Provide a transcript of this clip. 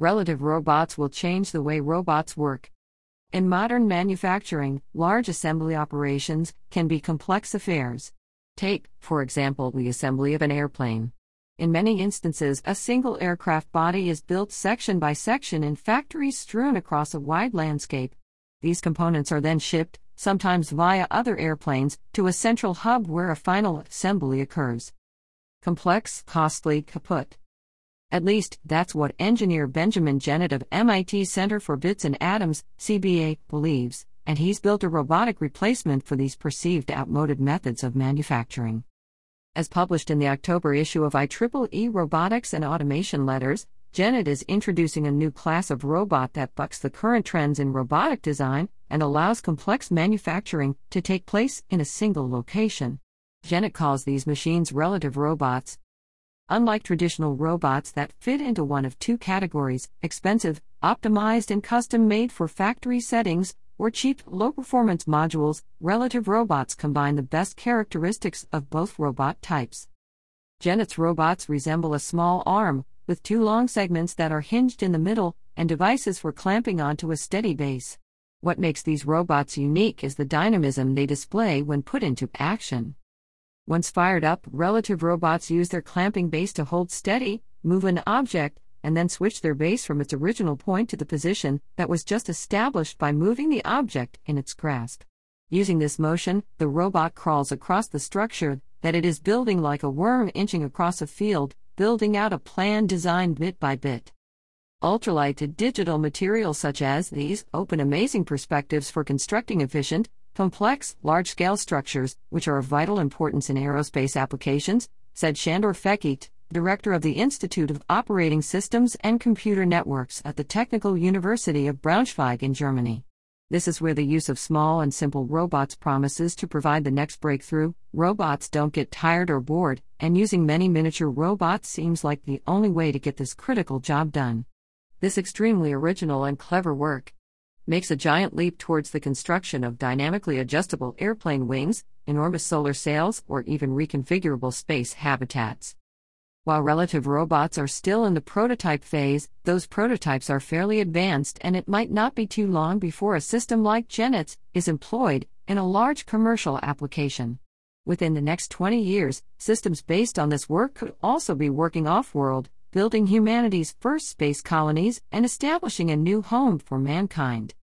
Relative robots will change the way robots work. In modern manufacturing, large assembly operations can be complex affairs. Take, for example, the assembly of an airplane. In many instances, a single aircraft body is built section by section in factories strewn across a wide landscape. These components are then shipped, sometimes via other airplanes, to a central hub where a final assembly occurs. Complex, costly, kaput. At least, that's what engineer Benjamin Jennett of MIT Center for Bits and Atoms, CBA, believes, and he's built a robotic replacement for these perceived outmoded methods of manufacturing. As published in the October issue of IEEE Robotics and Automation Letters, Jennett is introducing a new class of robot that bucks the current trends in robotic design and allows complex manufacturing to take place in a single location. Jennett calls these machines relative robots. Unlike traditional robots that fit into one of two categories, expensive, optimized and custom-made for factory settings, or cheap, low-performance modules, relative robots combine the best characteristics of both robot types. Jennett's robots resemble a small arm, with two long segments that are hinged in the middle, and devices for clamping onto a steady base. What makes these robots unique is the dynamism they display when put into action. Once fired up, relative robots use their clamping base to hold steady, move an object, and then switch their base from its original point to the position that was just established by moving the object in its grasp. Using this motion, the robot crawls across the structure that it is building like a worm inching across a field, building out a plan designed bit by bit. Ultralight to digital materials such as these open amazing perspectives for constructing efficient, complex, large-scale structures, which are of vital importance in aerospace applications, said Sandor Fekete, director of the Institute of Operating Systems and Computer Networks at the Technical University of Braunschweig in Germany. This is where the use of small and simple robots promises to provide the next breakthrough. Robots don't get tired or bored, and using many miniature robots seems like the only way to get this critical job done. This extremely original and clever work makes a giant leap towards the construction of dynamically adjustable airplane wings, enormous solar sails, or even reconfigurable space habitats. While relative robots are still in the prototype phase, those prototypes are fairly advanced, and it might not be too long before a system like Jennett's is employed in a large commercial application. Within the next 20 years, systems based on this work could also be working off-world, building humanity's first space colonies and establishing a new home for mankind.